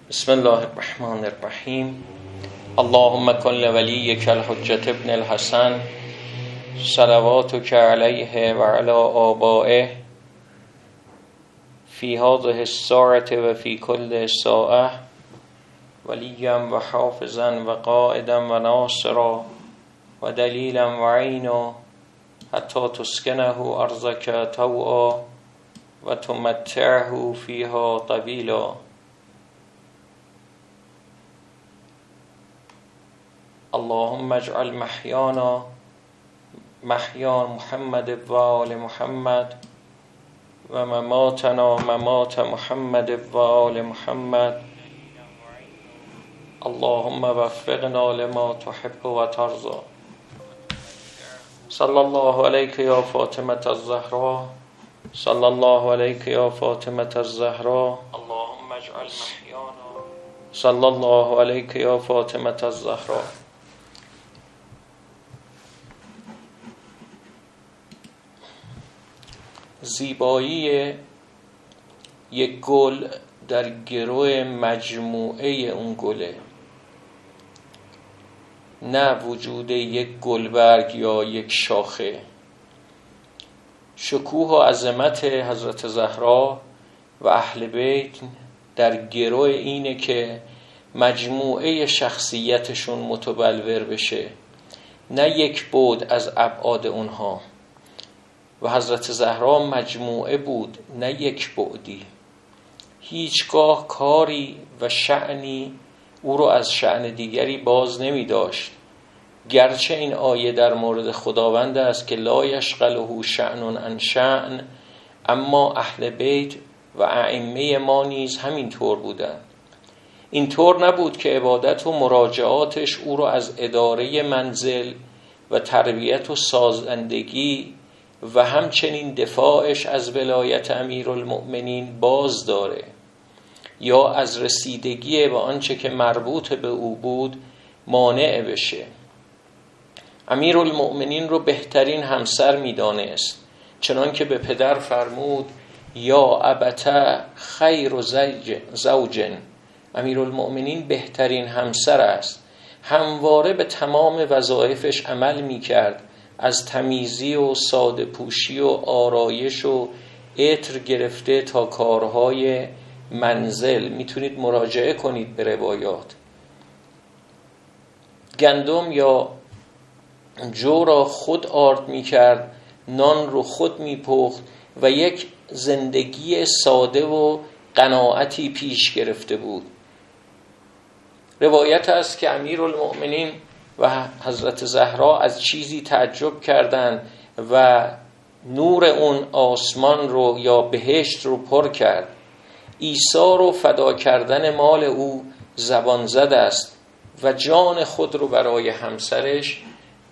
بسم الله الرحمن الرحیم. اللهم کن لولیک الحجة ابن الحسن صلواتک علیه و علی آبائه فی هذه الساعة و فی کل ساعة ولیا و حافظا و قائدا و ناصرا و دلیلا و عینا حتی تسکنه ارضک طوعا و تمتعه فیها طویلا. اللهم اجعل محیانا محیا محمد و آل محمد و مماتنا ممات محمد و آل محمد. اللهم وفقنا لما تحب و ترضى. صلی الله علیک یا فاطمة الزهراء، صلی الله علیک یا فاطمة الزهراء. اللهم اجعل محیانا صلی الله علیک یا فاطمة الزهراء. زیبایی یک گل در گروه مجموعه اون گله، نه وجود یک گلبرگ یا یک شاخه. شکوه و عظمت حضرت زهرا و اهل بیت در گروه اینه که مجموعه شخصیتشون متبلور بشه، نه یک بعد از ابعاد اونها. و حضرت زهرا مجموعه بود، نه یک بعدی. هیچگاه کاری و شأنی او رو از شأن دیگری باز نمی داشت. گرچه این آیه در مورد خداوند است که لا یشغله شأن عن شأن، اما اهل بیت و ائمه ما نیز همین طور بودند. این طور نبود که عبادت و مراجعاتش او رو از اداره منزل و تربیت و سازندگی و همچنین دفاعش از ولایت امیرالمؤمنین باز داره یا از رسیدگی به آنچه که مربوط به او بود مانع بشه. امیرالمؤمنین رو بهترین همسر می‌دانست، چنان که به پدر فرمود یا ابتا خیر زوج. امیرالمؤمنین بهترین همسر است. همواره به تمام وظایفش عمل می‌کرد، از تمیزی و ساده پوشی و آرایش و عطر گرفته تا کارهای منزل. میتونید مراجعه کنید به روایات. گندم یا جو را خود آرد میکرد، نان رو خود میپخت و یک زندگی ساده و قناعتی پیش گرفته بود. روایت است که امیرالمؤمنین و حضرت زهرا از چیزی تعجب کردند و نور اون آسمان رو یا بهشت رو پر کرد. ایثار و فدا کردن مال او زبان زد است و جان خود رو برای همسرش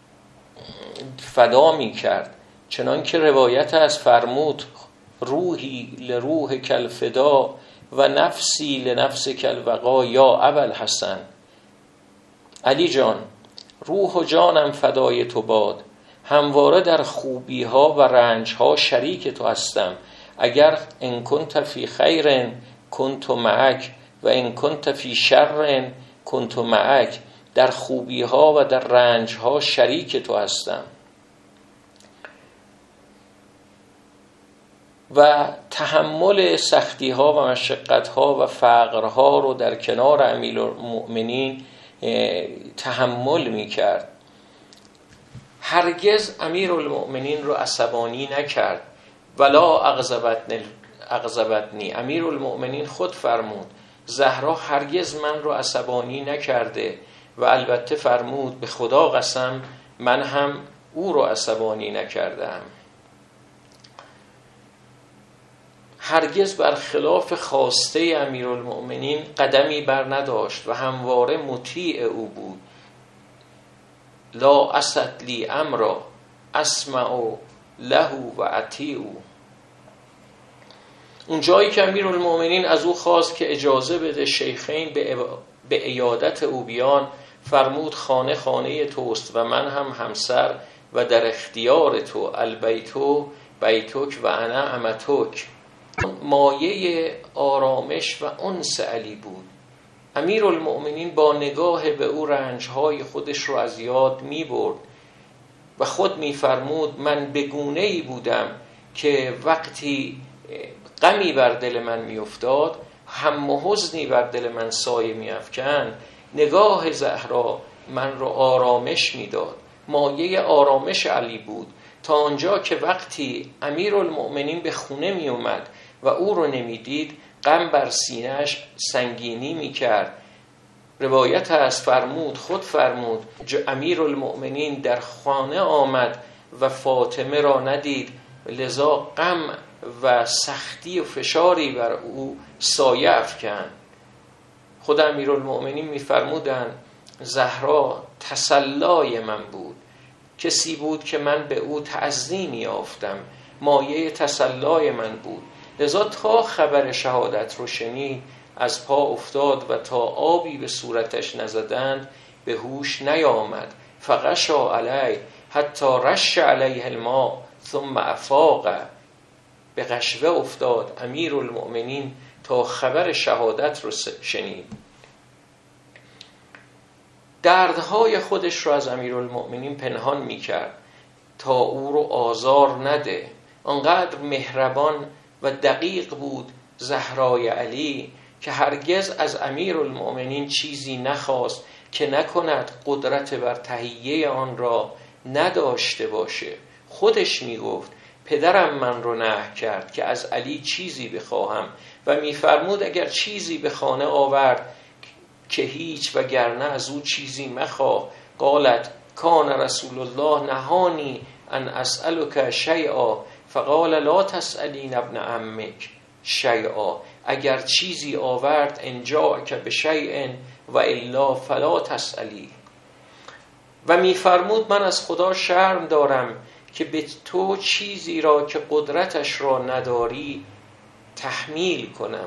فدا می کرد، چنان که روایت از فرمود روحی لروح کل فدا و نفسی لنفس کل وقا یا ابوالحسن. علی جان، روح و جانم فدای تو باد، همواره در خوبی ها و رنج ها شریک تو هستم. اگر ان کنت فی خیر کنت معک و ان کنت فی شر کنت معک، در خوبی ها و در رنج ها شریک تو هستم. و تحمل سختی ها و مشقت ها و فقر ها رو در کنار امیرالمؤمنین تحمل می کرد. هرگز امیرالمؤمنین رو عصبانی نکرد. ولا اغضبتنی. امیرالمؤمنین خود فرمود زهرا هرگز من رو عصبانی نکرده و البته فرمود به خدا قسم من هم او رو عصبانی نکردم. هرگز برخلاف خواسته امیرالمؤمنین قدمی بر نداشت و همواره مطیع او بود. لا اسد لی امرا اسمع له و اطیع. اون جایی که امیرالمؤمنین از او خواست که اجازه بده شیخین به عیادت او بیان، فرمود خانه خانه توست و من هم همسر و در اختیار تو. البیتو بیتک و انا امتک. مایه آرامش و انس علی بود. امیرالمؤمنین با نگاه به او رنجهای خودش رو از یاد می برد و خود می فرمود من به گونه‌ای بودم که وقتی غمی بر دل من می افتاد، هم و حزنی بر دل من سایه می افکند، نگاه زهرا من رو آرامش می داد، مایه آرامش علی بود، تا آنجا که وقتی امیرالمؤمنین به خونه می اومد و او رو نمی دید، غم بر سینه‌اش سنگینی می کرد. روایت از خود فرمود امیرالمؤمنین در خانه آمد و فاطمه را ندید، لذا غم و سختی و فشاری بر او سایه افکند. خود امیرالمؤمنین می‌فرمودند زهرا تسلای من بود، کسی بود که من به او تعزی می‌یافتم، مایه تسلای من بود، لذا تا خبر شهادت رو شنید از پا افتاد و تا آبی به صورتش نزدند به هوش نیامد. فغشا علی حتی رش علیه الماء ثم افاق. به غشوه افتاد امیرالمؤمنین تا خبر شهادت رو شنید. دردهای خودش رو از امیرالمؤمنین پنهان میکرد تا او رو آزار نده. آنقدر مهربان و دقیق بود زهرای علی که هرگز از امیرالمؤمنین چیزی نخواست که نکند قدرت بر تهیه آن را نداشته باشه. خودش میگفت پدرم من رو نهی کرد که از علی چیزی بخواهم و میفرمود اگر چیزی به خانه آورد که هیچ وگرنه از او چیزی مخواه. قالت کان رسول الله نهانی ان اسألک شیئا فقال لا تسألین ابن عمک شیئا. اگر چیزی آورد انجاک به شیء و الا فلا تسألی. و میفرمود من از خدا شرم دارم که به تو چیزی را که قدرتش را نداری تحمیل کنم.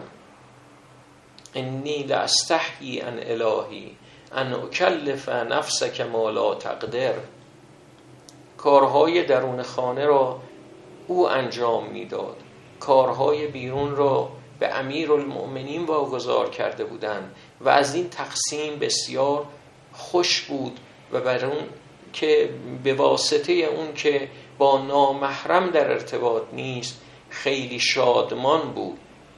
انی لاستحیی ان الهی ان اکلف نفسک ما لا تقدر. کارهای درون خانه را او انجام میداد، کارهای بیرون را به امیرالمؤمنین واگذار کرده بودند و از این تقسیم بسیار خوش بود و بر اون که به واسطه اون که با نامحرم در ارتباط نیست خیلی شادمان بود.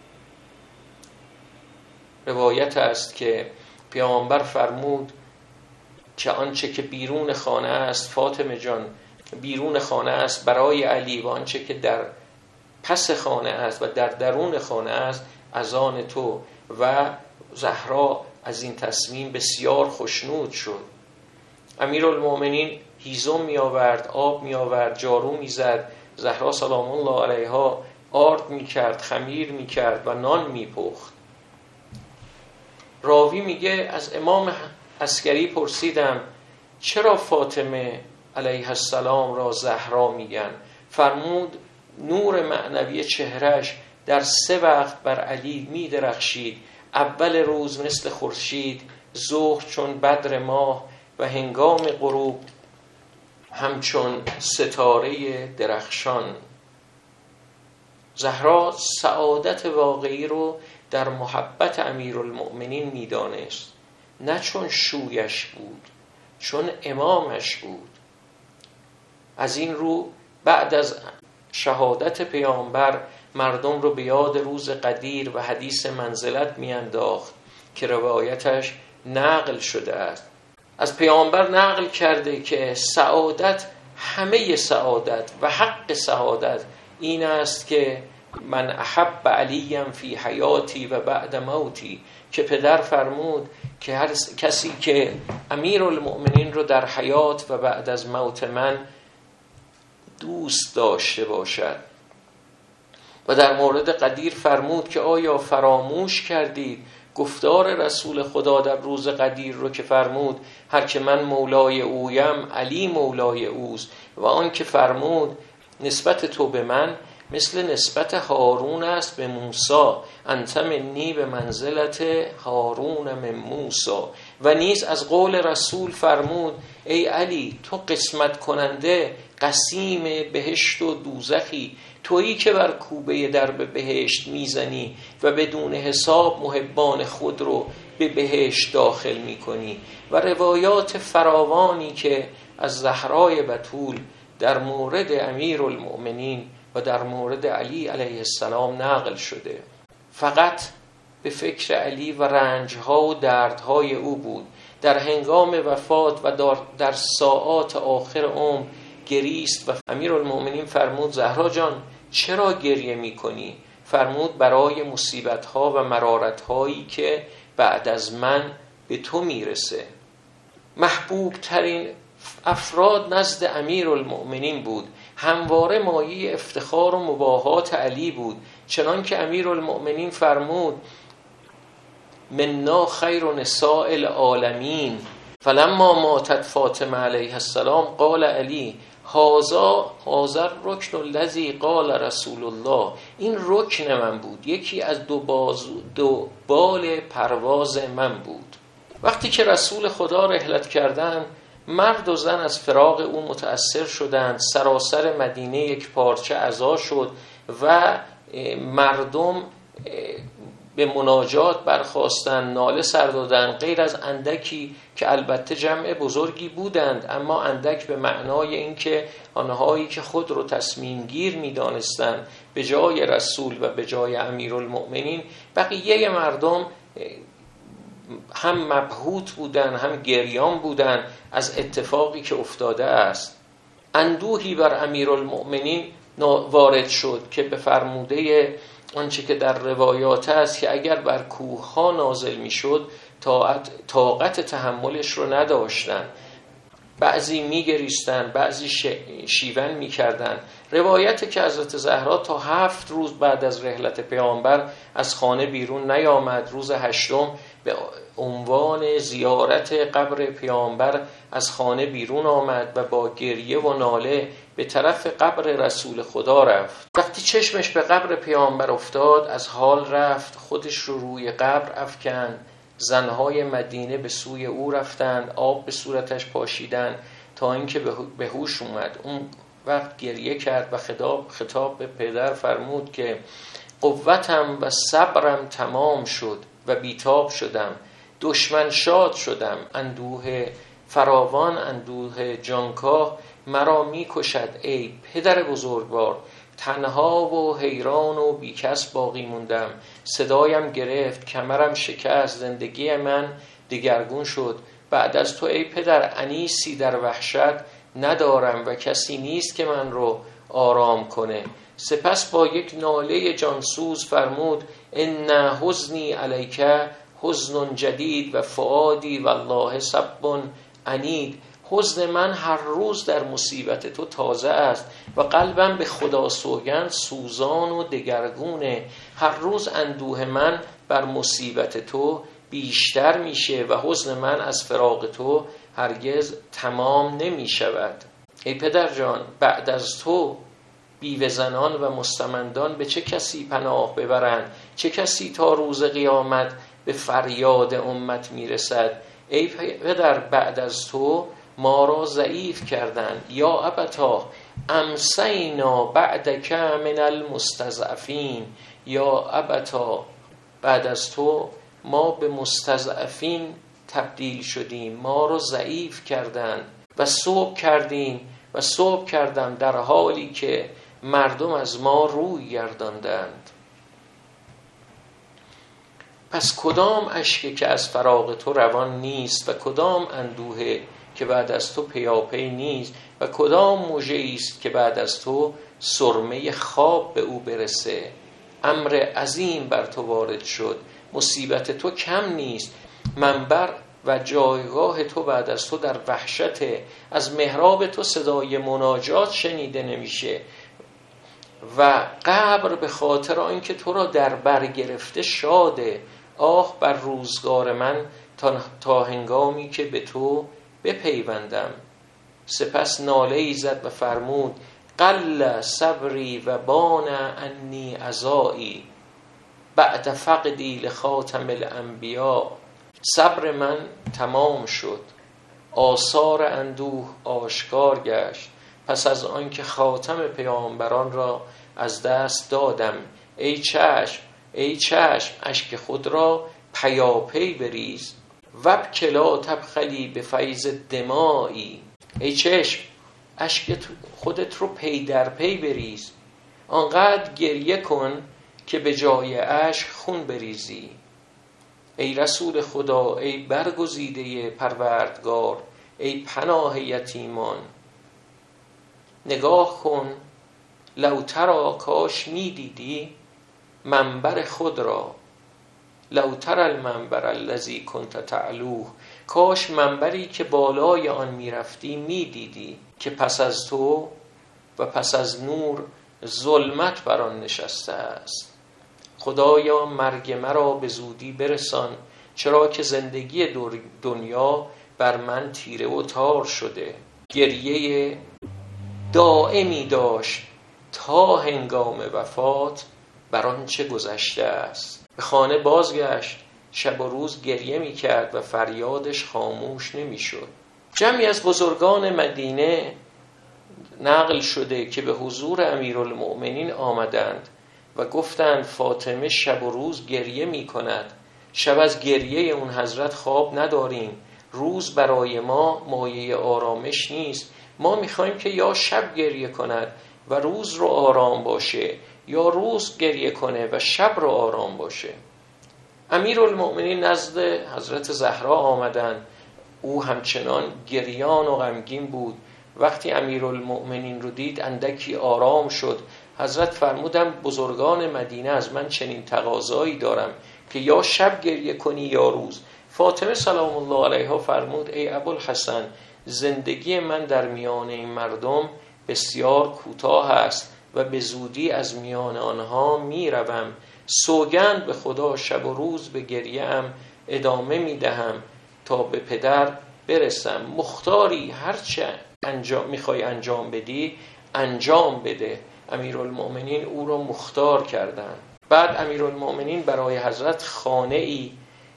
روایت است که پیامبر فرمود که آنچه که بیرون خانه است فاطمه جان بیرون خانه است برای علی و آنچه که در پس خانه است و در درون خانه است از آن تو. و زهرا از این تصمیم بسیار خوشنود شد. امیرالمؤمنین هیزم می آورد، آب می آورد، جارو می زد. زهرا سلام الله علیها آرد می کرد، خمیر می کرد و نان می پخت. راوی میگه از امام عسکری پرسیدم چرا فاطمه علیه السلام را زهرا میگن؟ فرمود نور معنوی چهرش در 3 وقت بر علی می درخشید. اول روز مثل خورشید، ظهر چون بدر ماه و هنگام غروب همچون ستاره درخشان. زهرا سعادت واقعی رو در محبت امیرالمؤمنین میدانست، نه چون شویش بود، چون امامش بود. از این رو بعد از شهادت پیامبر مردم رو به یاد روز قدیر و حدیث منزلت میانداخت که روایتش نقل شده است. از پیامبر نقل کرده که سعادت، همه سعادت و حق سعادت این است که من احب علیم فی حیاتی و بعد موتی، که پدر فرمود که هر کسی که امیرالمؤمنین رو در حیات و بعد از موت من دوست داشته باشد. و در مورد قدیر فرمود که آیا فراموش کردید گفتار رسول خدا در روز قدیر رو که فرمود هر که من مولای اویم علی مولای اوست، و آن که فرمود نسبت تو به من مثل نسبت هارون است به موسی، انت منی به منزلت هارون من موسی. و نیز از قول رسول فرمود ای علی تو قسمت کننده قسیم بهشت و دوزخی، تویی که بر کوبه درب بهشت میزنی و بدون حساب محبان خود رو به بهشت داخل میکنی. و روایات فراوانی که از زهرای بتول در مورد امیرالمؤمنین و در مورد علی علیه السلام نقل شده. فقط به فکر علی و رنجها و دردهای او بود. در هنگام وفات و در ساعات آخر عمر گریست و امیرالمؤمنین فرمود زهرا جان چرا گریه میکنی؟ فرمود برای مصیبتها و مرارتهایی که بعد از من به تو میرسه. محبوب ترین افراد نزد امیرالمؤمنین بود، همواره مایه افتخار و مباهات علی بود، چنان که امیرالمؤمنین فرمود منا خیر نساء العالمین. فلما ماتت فاطمه علیها السلام قال علی هذا رکن الذی قال رسول الله. این رکن من بود، یکی از دو بال پرواز من بود. وقتی که رسول خدا رحلت کردند، مرد و زن از فراق او متأثر شدند. سراسر مدینه یک پارچه عزا شد و مردم به مناجات برخاستند، ناله سر دادند، غیر از اندکی که البته جمع بزرگی بودند، اما اندک به معنای اینکه آنهایی که خود رو تصمیم گیر می دانستند به جای رسول و به جای امیرالمؤمنین، بقیه مردم هم مبهوت بودند هم گریان بودند از اتفاقی که افتاده است. اندوهی بر امیرالمؤمنین وارد شد که به فرموده آنچه که در روایات است که اگر بر کوه ها نازل می شد طاقت تحملش رو نداشتن. بعضی می گریستن، بعضی شیون می کردن. روایت که حضرت زهرا تا 7 روز بعد از رحلت پیامبر از خانه بیرون نیامد. روز 8 به عنوان زیارت قبر پیامبر از خانه بیرون آمد و با گریه و ناله به طرف قبر رسول خدا رفت. وقتی چشمش به قبر پیامبر افتاد از حال رفت، خودش رو روی قبر افکند. زنهای مدینه به سوی او رفتند، آب به صورتش پاشیدند تا اینکه به هوش اومد. اون وقت گریه کرد و خطاب به پدر فرمود که قوتم و صبرم تمام شد و بیتاب شدم، دشمن شاد شدم، اندوه فراوان، اندوه جانکاه مرا می کشد ای پدر بزرگوار. تنها و حیران و بیکس باقی موندم، صدایم گرفت، کمرم شکست، زندگی من دگرگون شد. بعد از تو ای پدر انیسی در وحشت ندارم و کسی نیست که من رو آرام کنه. سپس با یک ناله جانسوز فرمود ان حزنی علیک حزن جدید و فؤادی والله صب عنید. حزن من هر روز در مصیبت تو تازه است و قلبم به خدا سوگند سوزان و دگرگونه. هر روز اندوه من بر مصیبت تو بیشتر میشه و حزن من از فراق تو هرگز تمام نمی شود. ای پدر جان، بعد از تو بیوه زنان و مستمندان به چه کسی پناه ببرند؟ چه کسی تا روز قیامت به فریاد امت میرسد؟ ای پدر، بعد از تو ما را ضعیف کردند. یا ابتا امسینا بعدک من المستضعفین. یا ابتا، بعد از تو ما به مستضعفین تبدیل شدیم، ما را ضعیف کردند و صبح کردم در حالی که مردم از ما روی گرداندند. پس کدام اشکی که از فراق تو روان نیست و کدام اندوه که بعد از تو پیاپی نیست و کدام مژه‌ای است که بعد از تو سرمه خواب به او برسه. امر عظیم بر تو وارد شد، مصیبت تو کم نیست. منبر و جایگاه تو بعد از تو در وحشته. از محراب تو صدای مناجات شنیده نمیشه و قبر به خاطر آنکه تو را در بر گرفته شاده. آه بر روزگار من تا هنگامی که به تو بپیوندم. سپس ناله ای زد و فرمود قل صبری و بان انی عزایی بعد فقدی لخاتم الانبیا. صبر من تمام شد، آثار اندوه آشکار گشت، پس از آن که خاتم پیامبران را از دست دادم. ای چشم ای چشم اشک خود را پیاپی بریز، وابکی لا تبخلی به فیض دمایی. ای چشم اشک خودت رو پی در پی بریز، آنقدر گریه کن که به جای اشک خون بریزی. ای رسول خدا، ای برگزیده پروردگار، ای پناه یتیمان، نگاه کن لو ترا، کاش می دیدی منبر خود را، لو تری المنبر الذی کنت تعلوه، کاش منبری که بالای آن می رفتی می دیدی که پس از تو و پس از نور ظلمت بر آن نشسته است. خدایا مرگ مرا به زودی برسان، چرا که زندگی دنیا بر من تیره و تار شده. گریه دائمی داشت تا هنگام وفات بر آن چه گذشته است. به خانه بازگشت، شب و روز گریه می کرد و فریادش خاموش نمی شد. جمعی از بزرگان مدینه نقل شده که به حضور امیرالمؤمنین آمدند و گفتند فاطمه شب و روز گریه می کند، شب از گریه اون حضرت خواب نداریم، روز برای ما مایه آرامش نیست، ما میخوایم که یا شب گریه کند و روز رو آرام باشه، یا روز گریه کنه و شب رو آرام باشه. امیرالمؤمنین نزد حضرت زهرا آمدند، او همچنان گریان و غمگین بود. وقتی امیرالمؤمنین رو دید اندکی آرام شد. حضرت فرمودن بزرگان مدینه از من چنین تقاضایی دارم که یا شب گریه کنی یا روز. فاطمه سلام الله علیها فرمود ای ابوالحسن، زندگی من در میان این مردم بسیار کوتاه است و به زودی از میان آنها می روم. سوگند به خدا شب و روز به گریه ام ادامه می دهم تا به پدر برسم. مختاری هرچه میخوای انجام بدی انجام بده. امیرالمؤمنین او را مختار کردند. بعد امیرالمؤمنین برای حضرت خانه ای،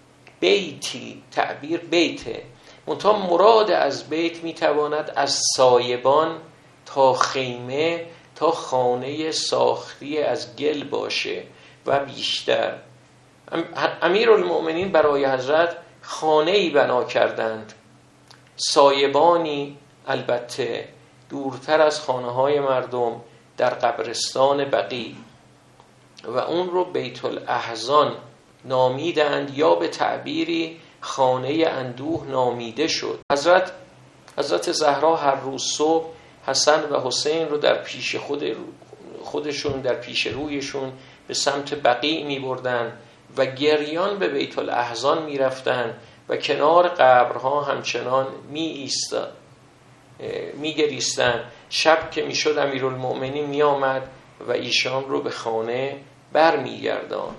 بیتی، تعبیر بیته، منتها مراد از بیت میتواند از سایبان تا خیمه تا خانه ساختی از گل باشه و بیشتر. امیرالمؤمنین برای حضرت خانه ای بنا کردند، سایبانی البته دورتر از خانه های مردم در قبرستان بقیع، و اون رو بیت الاحزان نامیدند یا به تعبیری خانه اندوه نامیده شد. حضرت زهرا هر روز صبح حسن و حسین رو در پیش خودشون در پیش رویشون به سمت بقیع می بردن و گریان به بیت الاحزان می رفتن و کنار قبرها همچنان می گریستن. شب که می شد امیرالمؤمنین می آمد و ایشان رو به خانه بر می گردان.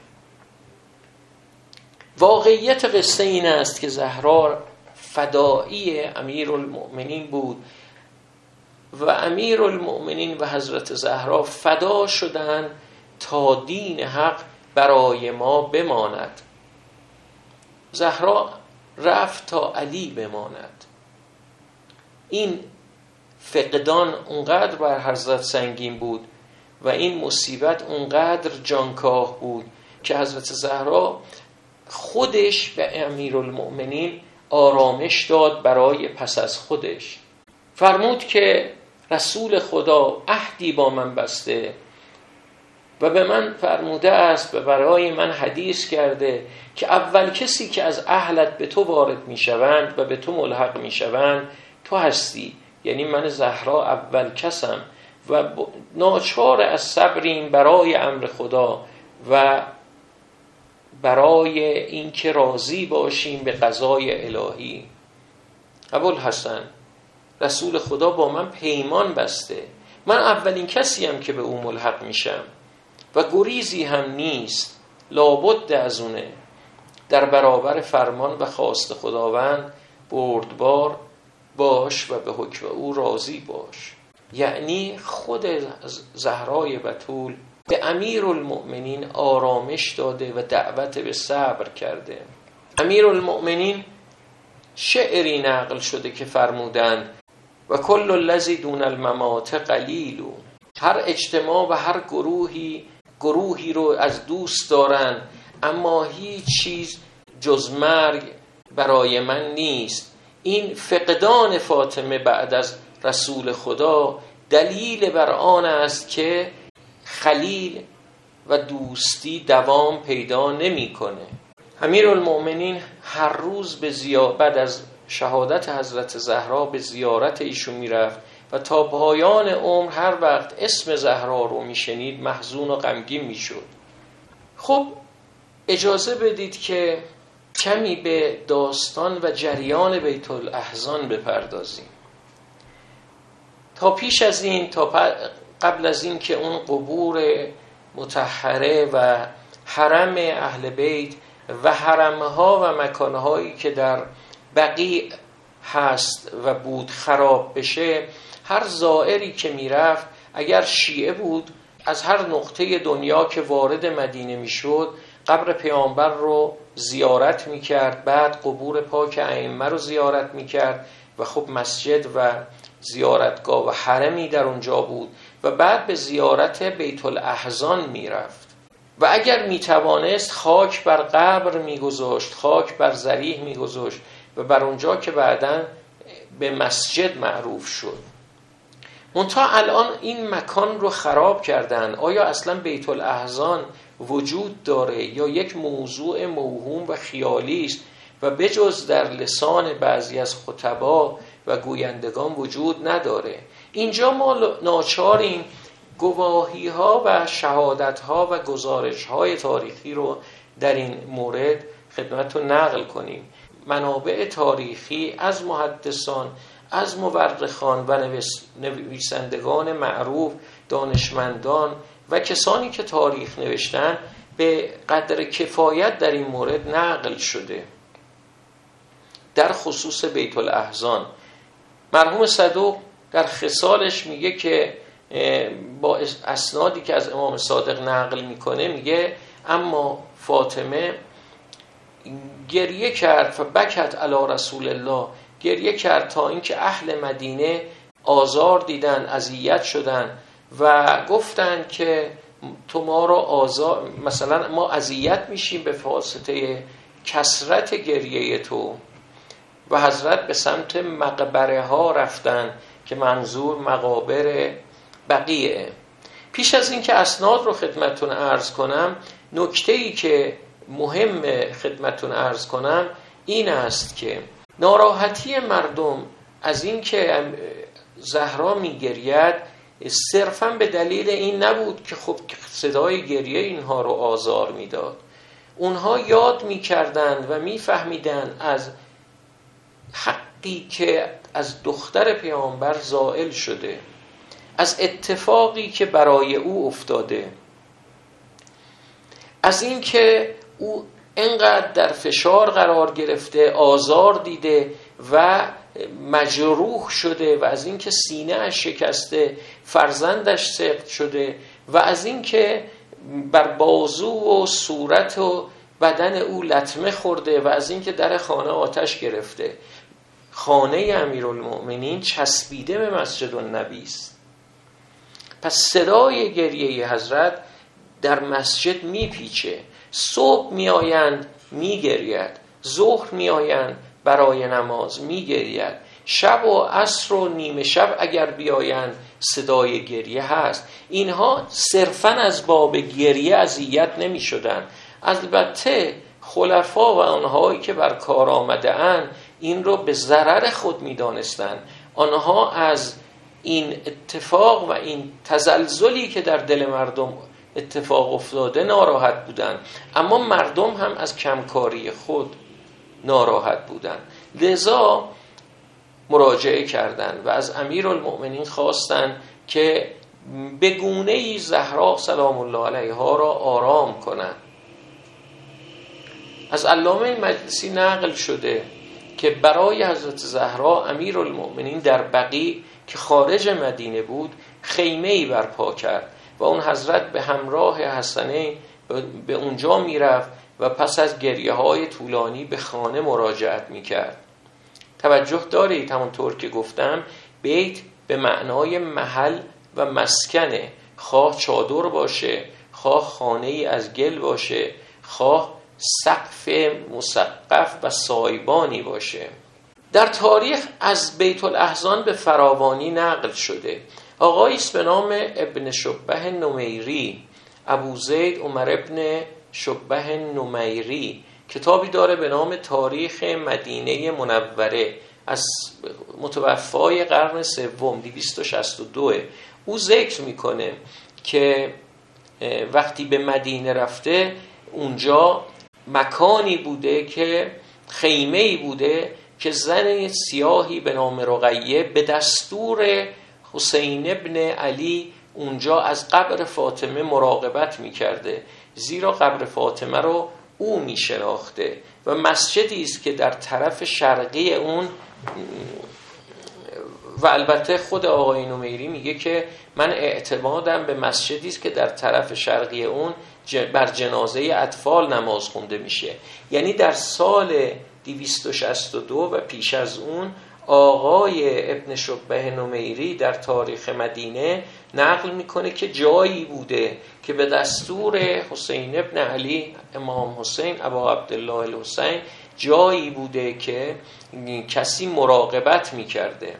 واقعیت قصه این است که زهرا فدایی امیرالمؤمنین بود و امیرالمؤمنین و حضرت زهرا فدا شدند تا دین حق برای ما بماند. زهرا رفت تا علی بماند. این فقدان اونقدر بر حضرت سنگین بود و این مصیبت اونقدر جانکاه بود که حضرت زهرا خودش به امیرالمؤمنین آرامش داد برای پس از خودش. فرمود که رسول خدا عهدی با من بسته و به من فرموده است و برای من حدیث کرده که اول کسی که از اهلت به تو وارد می شوند و به تو ملحق می شوند تو هستی، یعنی من زهرا اول کسم و ناچار از صبریم برای امر خدا و برای این که راضی باشیم به قضای الهی. ابوالحسن، رسول خدا با من پیمان بسته، من اولین کسیم که به او ملحق میشم و گریزی هم نیست، لابد از اونه. در برابر فرمان و خواست خداوند بردبار باش و به حکم او راضی باش. یعنی خود زهرای بتول به امیرالمؤمنین آرامش داده و دعوت به صبر کرده. امیرالمؤمنین شعری نقل شده که فرمودند و کل الذی دون الممات قلیل. هر اجتماع و هر گروهی رو از دوست دارن، اما هیچ چیز جز مرگ برای من نیست. این فقدان فاطمه بعد از رسول خدا دلیل بر آن است که خلیل و دوستی دوام پیدا نمی‌کنه. امیرالمؤمنین هر روز بعد از شهادت حضرت زهرا به زیارت ایشون میرفت و تا پایان عمر هر وقت اسم زهرا رو میشنید محزون و غمگین میشد. خب اجازه بدید که کمی به داستان و جریان بیت الاحزان بپردازیم. تا پیش از این، قبل از این که اون قبور مطهره و حرم اهل بیت و حرمها و مکانهایی که در بقیع هست و بود خراب بشه، هر زائری که میرفت اگر شیعه بود از هر نقطه دنیا که وارد مدینه میشد قبر پیامبر رو زیارت میکرد، بعد قبور پاک ائمه رو زیارت میکرد و خب مسجد و زیارتگاه و حرمی در اونجا بود و بعد به زیارت بیت الاحزان میرفت و اگر میتوانست خاک بر قبر میگذاشت، خاک بر ضریح میگذاشت و بر اونجا که بعداً به مسجد معروف شد. منتها الان این مکان رو خراب کردن. آیا اصلا بیت الاحزان وجود داره یا یک موضوع موهوم و خیالی است و بجز در لسان بعضی از خطبا و گویندگان وجود نداره؟ اینجا ما ناچاریم گواهی ها و شهادت ها و گزارش های تاریخی رو در این مورد خدمتتون نقل کنیم. منابع تاریخی از محدثان، از مورخان و نویسندگان معروف، دانشمندان و کسانی که تاریخ نوشتن به قدر کفایت در این مورد نقل شده. در خصوص بیت الاحزان مرحوم صدوق در خصالش میگه که با اسنادی که از امام صادق نقل میکنه میگه اما فاطمه گریه کرد و بکت علی رسول الله، گریه کرد تا اینکه اهل مدینه آزار دیدن، اذیت شدن و گفتن که تو ما رو آزار، مثلا ما اذیت میشیم به واسطه کثرت گریه تو. و حضرت به سمت مقبره ها رفتن که منظور مقابر بقیه. پیش از این که اسناد رو خدمتتون عرض کنم، نکته‌ای که مهم خدمتتون عرض کنم این است که ناراحتی مردم از این که زهرا میگرید صرفاً به دلیل این نبود که خب صدای گریه اینها رو آزار میداد. اونها یاد میکردند و میفهمیدند از حقی که از دختر پیامبر زائل شده، از اتفاقی که برای او افتاده، از این که او انقدر در فشار قرار گرفته، آزار دیده و مجروح شده و از این که سینه اش شکسته، فرزندش سقط شده و از این که بر بازو و صورت و بدن او لطمه خورده و از این که در خانه آتش گرفته. خانه امیرالمؤمنین چسبیده به مسجد النبی است. پس صدای گریه حضرت در مسجد میپیچه. صبح میآیند میگرید، ظهر میآیند برای نماز میگرید، شب و عصر و نیمه شب اگر بیایند صدای گریه هست. اینها صرفاً از باب گریه اذیت نمی شدن. البته خلفا و آنهایی که بر کار آمده اند این رو به ضرر خود می دانستند. آنها از این اتفاق و این تزلزلی که در دل مردم اتفاق افتاده ناراحت بودند، اما مردم هم از کمکاری خود ناراحت بودند. لذا مراجعه کردند و از امیرالمؤمنین خواستند که به گونه‌ای زهرا سلام الله علیها را آرام کنند. از علامه مجلسی نقل شده که برای حضرت زهرا امیرالمؤمنین در بقیع که خارج مدینه بود خیمه‌ای برپا کرد و اون حضرت به همراه حسنین به اونجا میرفت و پس از گریه‌های طولانی به خانه مراجعت میکرد. توجه دارید همونطور که گفتم بیت به معنای محل و مسکنه، خواه چادر باشه، خواه خانه‌ای از گل باشه، خواه سقف مسقف و سایبانی باشه. در تاریخ از بیت الاحزان به فراوانی نقل شده. آقایی است به نام ابن شبه نمیری، ابو زید عمر ابن شبه نمیری، کتابی داره به نام تاریخ مدینه منوره از متوفای قرن سوم 262. او ذکر میکنه که وقتی به مدینه رفته اونجا مکانی بوده که خیمه‌ای بوده که زن سیاهی به نام رقیه به دستور حسین ابن علی اونجا از قبر فاطمه مراقبت میکرده، زیرا قبر فاطمه رو او میشناخته و مسجدی است که در طرف شرقی اون، و البته خود آقای نمیری میگه که من اعتمادم به مسجدی است که در طرف شرقی اون بر جنازه اطفال نماز خونده میشه. یعنی در سال 262 و پیش از اون آقای ابن شبه نمیری در تاریخ مدینه نقل میکنه که جایی بوده که به دستور حسین ابن علی، امام حسین ابا عبدالله الحسین، جایی بوده که کسی مراقبت میکرده.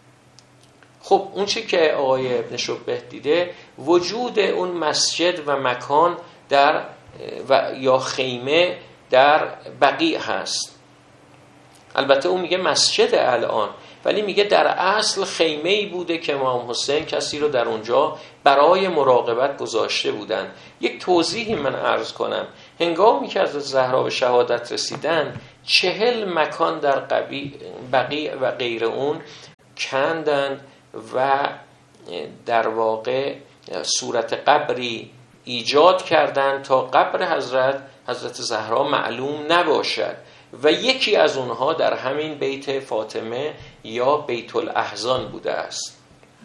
خب اون چی که آقای ابن شبه دیده وجود اون مسجد و مکان در یا خیمه در بقیع هست. البته اون میگه مسجد الان، ولی میگه در اصل خیمه‌ای بوده که امام حسین کسی رو در اونجا برای مراقبت گذاشته بودن. یک توضیحی من عرض کنم. هنگامی که از زهرا به شهادت رسیدن 40 مکان در بقیع و غیر اون کندند و در واقع صورت قبری ایجاد کردند تا قبر حضرت زهرا معلوم نباشد و یکی از اونها در همین بیت فاطمه یا بیت الاحزان بوده است.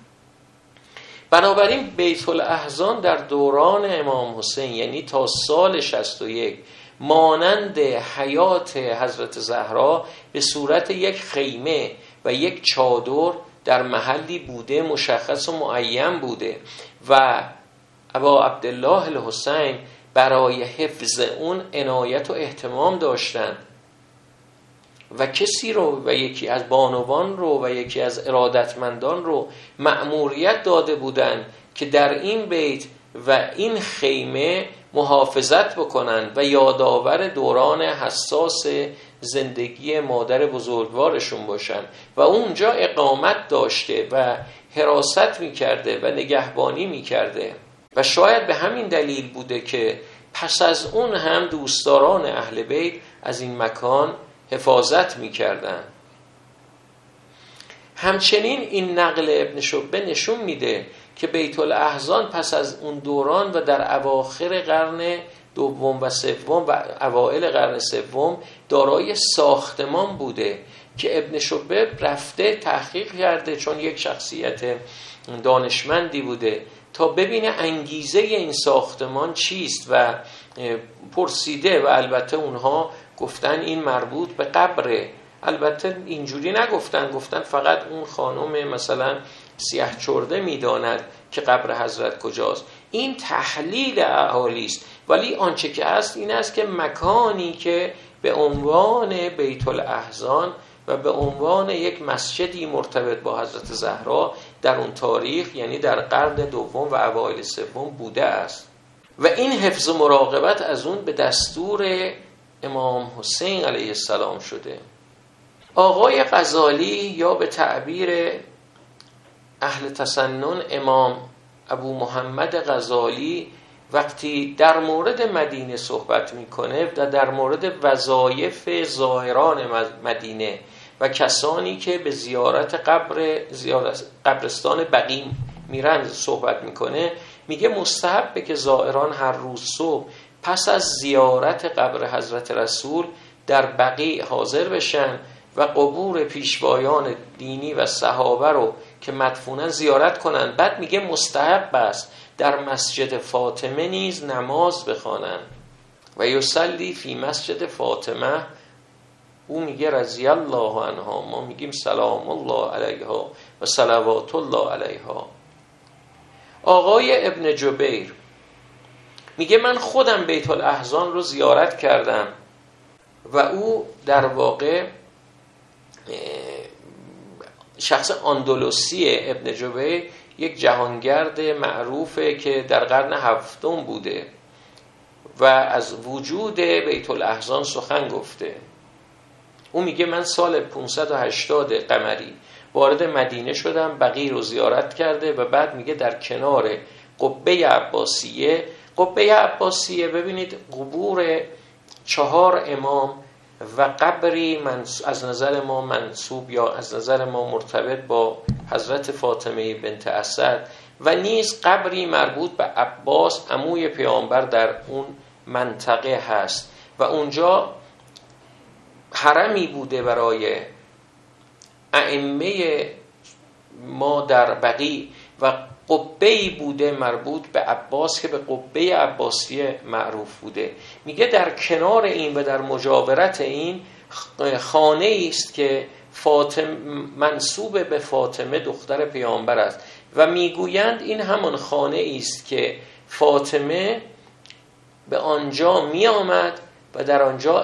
بنابراین بیت الاحزان در دوران امام حسین یعنی تا سال 61 مانند حیات حضرت زهرا به صورت یک خیمه و یک چادر در محلی بوده، مشخص و معین بوده و ابا عبدالله الحسین برای حفظ اون عنایت و اهتمام داشتند و کسی رو و یکی از بانوان رو و یکی از ارادتمندان رو مأموریت داده بودند که در این بیت و این خیمه محافظت بکنند و یادآور دوران حساس زندگی مادر بزرگوارشون باشن و اونجا اقامت داشته و حراست میکرده و نگهبانی میکرده و شاید به همین دلیل بوده که پس از اون هم دوستداران اهل بیت از این مکان حفاظت میکردن. همچنین این نقل ابن شبه نشون میده که بیت الاحزان پس از اون دوران و در اواخر قرن دوم و سوم و اوائل قرن سوم دارای ساختمان بوده که ابن شبه رفته تحقیق کرده، چون یک شخصیت دانشمندی بوده، تا ببینه انگیزه این ساختمان چیست و پرسیده و البته اونها گفتن این مربوط به قبره. البته اینجوری نگفتن، گفتن فقط اون خانم مثلا سیاه چرده میداند که قبر حضرت کجاست. این تحلیل اهالی است، ولی آنچه که هست این است که مکانی که به عنوان بیت الاحزان و به عنوان یک مسجدی مرتبط با حضرت زهرا در اون تاریخ یعنی در قرن دوم و اوایل سوم بوده است و این حفظ و مراقبت از اون به دستور امام حسین علیه السلام شده. آقای غزالی یا به تعبیر اهل تسنن امام ابو محمد غزالی وقتی در مورد مدینه صحبت میکنه و در مورد وظایف زائران مدینه و کسانی که به زیارت قبرستان بقیع میرن صحبت میکنه، میگه مستحبه که زائران هر روز صبح پس از زیارت قبر حضرت رسول در بقیع حاضر بشن و قبور پیشوایان دینی و صحابه رو که مدفونن زیارت کنن. بعد میگه مستحب است در مسجد فاطمه نیز نماز بخوانن و یصلی فی مسجد فاطمه. او میگه رضی الله عنها، ما میگیم سلام الله علیها و صلوات الله علیها. آقای ابن جبیر میگه من خودم بیت الاحزان رو زیارت کردم و او در واقع شخص اندلسی. ابن جبیر یک جهانگرد معروفه که در قرن هفتم بوده و از وجود بیت الاحزان سخن گفته. او میگه من سال 580 قمری وارد مدینه شدم، بقیع رو زیارت کرده و بعد میگه در کنار قبه عباسیه. قبه عباسیه ببینید قبور 4 امام و قبری از نظر ما منسوب یا از نظر ما مرتبط با حضرت فاطمه بنت اسد و نیز قبری مربوط به عباس عموی پیامبر در اون منطقه هست و اونجا حرمی بوده برای ائمه ما در بقیع و قبه‌ای بوده مربوط به عباس که به قبه عباسیه معروف بوده. میگه در کنار این و در مجاورت این خانه است که منسوب به فاطمه دختر پیامبر است و میگویند این همان خانه است که فاطمه به آنجا می آمد و در آنجا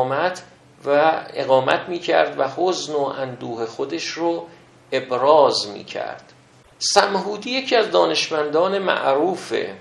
اقامت می کرد و حزن و اندوه خودش رو ابراز می کرد. سمهودی یکی از دانشمندان معروفه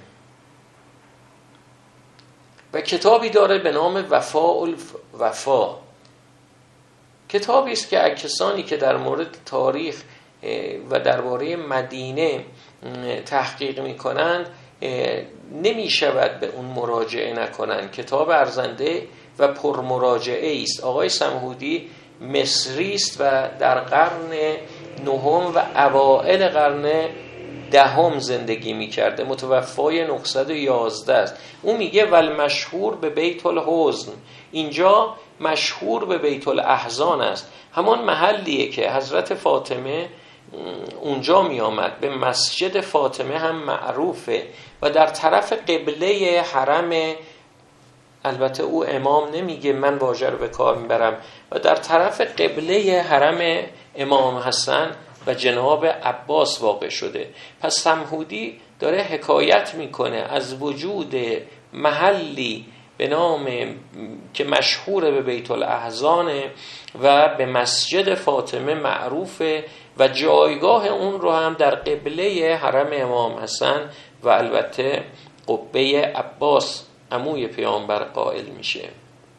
و کتابی داره به نام وفا. کتابی است که کسانی که در مورد تاریخ و درباره مدینه تحقیق می کنند نمی شود به اون مراجعه نکنند. کتاب ارزنده و پرمراجعه است. آقای سمهودی مصری است و در قرن 9 و اوائل قرن 10 زندگی می کرده، متوفای 911 است. او میگه والمشهور به بیت الحزن، اینجا مشهور به بیت الاحزان است، همان محلیه که حضرت فاطمه اونجا می آمد. به مسجد فاطمه هم معروفه و در طرف قبله حرم، البته او امام نمیگه، من واژه رو به کار میبرم، و در طرف قبله حرم امام حسن و جناب عباس واقع شده. پس سمهودی داره حکایت میکنه از وجود محلی به نام که مشهور به بیت الاحزان و به مسجد فاطمه معروفه و جایگاه اون رو هم در قبله حرم امام حسن و البته قبه عباس عموی پیامبر قائل میشه.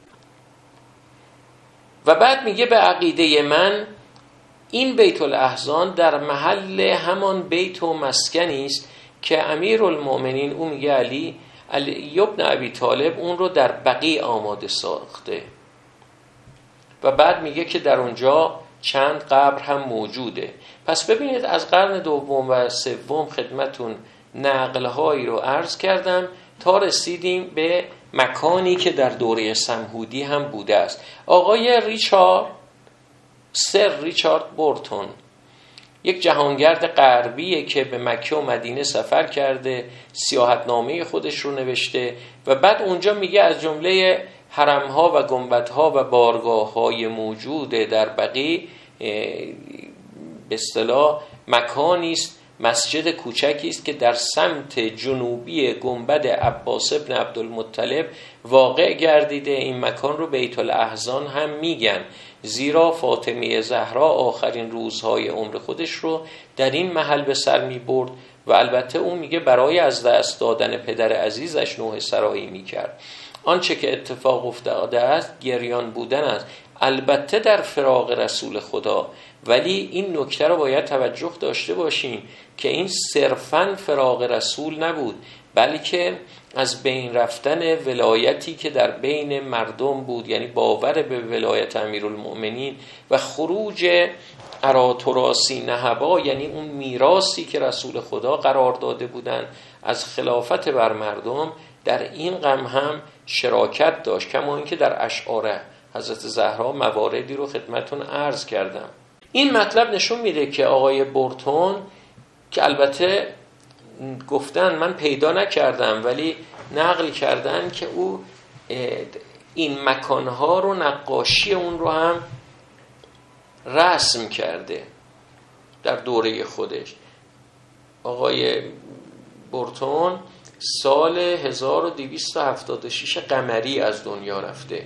و بعد میگه به عقیده من این بیت الاحزان در محل همان بیت و مسکنی است که امیرالمؤمنین، او میگه علی ابن ابی طالب، اون رو در بقیع آماده ساخته. و بعد میگه که در اونجا چند قبر هم موجوده. پس ببینید از قرن 2 و 3 خدمتون نقل‌هایی رو عرض کردم تا رسیدیم به مکانی که در دوره سمهودی هم بوده است. آقای سر ریچارد بورتون یک جهانگرد غربیه که به مکه و مدینه سفر کرده، سیاحتنامه خودش رو نوشته و بعد اونجا میگه از جمله حرم‌ها و گنبدها و بارگاه‌های موجود در بقیع به اصطلاح مکانی است، مسجد کوچکی است که در سمت جنوبی گنبد عباس ابن عبدالمطلب واقع گردیده. این مکان رو بیت الاحزان هم میگن، زیرا فاطمه زهرا آخرین روزهای عمر خودش رو در این محل به سر میبرد و البته اون میگه برای از دست دادن پدر عزیزش نوح سرایی میکرد. آنچه که اتفاق افتاده است گریان بودن است، البته در فراق رسول خدا، ولی این نکته رو باید توجه داشته باشیم که این صرفاً فراق رسول نبود، بلکه از بین رفتن ولایتی که در بین مردم بود، یعنی باور به ولایت امیرالمؤمنین و خروج اراتراسی نهبا، یعنی اون میراثی که رسول خدا قرار داده بودن از خلافت بر مردم، در این غم هم شراکت داشت. کما اینکه در اشعار حضرت زهرا مواردی رو خدمتون عرض کردم. این مطلب نشون میده که آقای بورتون، که البته گفتن من پیدا نکردم ولی نقل کردن که او این مکانها رو، نقاشی اون رو هم رسم کرده در دوره خودش. آقای بورتون سال 1276 قمری از دنیا رفته،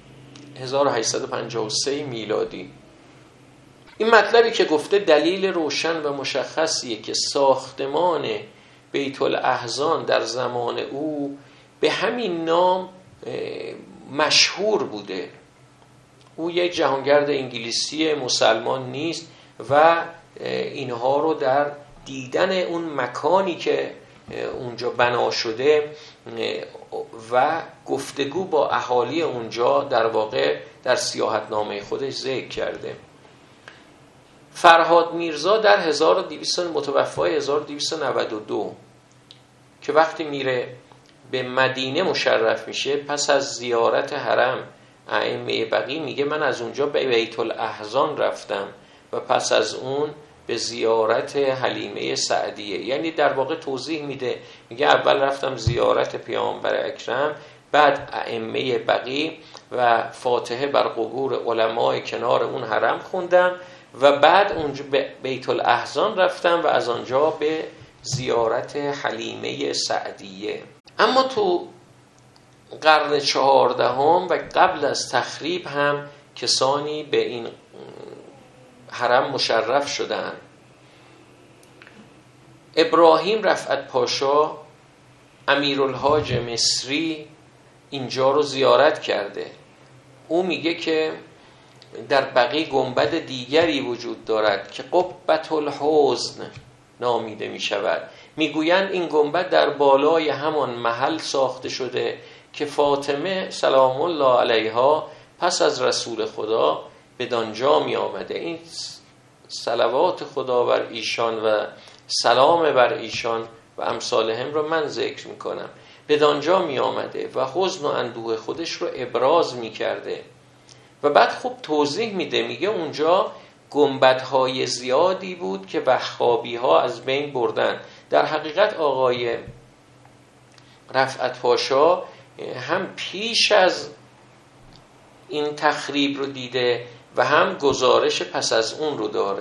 1853 میلادی. این مطلبی که گفته دلیل روشن و مشخصیه که ساختمان بیت الاحزان در زمان او به همین نام مشهور بوده. او یک جهانگرد انگلیسی مسلمان نیست و اینها رو در دیدن اون مکانی که اونجا بنا شده و گفتگو با اهالی اونجا در واقع در سیاحتنامه خودش ذکر کرده. فرهاد میرزا در 1200 متوفای 1292 که وقتی میره به مدینه مشرف میشه پس از زیارت حرم ائمه بقی، میگه من از اونجا به بیت الاحزان رفتم و پس از اون به زیارت حلیمه سعدیه. یعنی در واقع توضیح میده، میگه اول رفتم زیارت پیامبر اکرم، بعد ائمه بقی و فاتحه بر قبور علمای کنار اون حرم خوندم و بعد اونجا به بیت الاحزان رفتم و از آنجا به زیارت حلیمه سعدیه. اما تو قرن 14 و قبل از تخریب هم کسانی به این حرم مشرف شدن. ابراهیم رفعت پاشا امیرالحاج مصری اینجا رو زیارت کرده. او میگه که در بقیع گنبد دیگری وجود دارد که قبة الحزن نامیده می شود. میگویند این گنبد در بالای همان محل ساخته شده که فاطمه سلام الله علیها پس از رسول خدا بدانجا می آمده. این صلوات خدا بر ایشان و سلام بر ایشان و امثالهم رو من ذکر می کنم. بدانجا می آمده و حزن و اندوه خودش رو ابراز می کرده و بعد خوب توضیح میده، میگه اونجا گنبدهای زیادی بود که وهابی ها از بین بردن. در حقیقت آقای رفعت پاشا هم پیش از این تخریب رو دیده و هم گزارش پس از اون رو داره.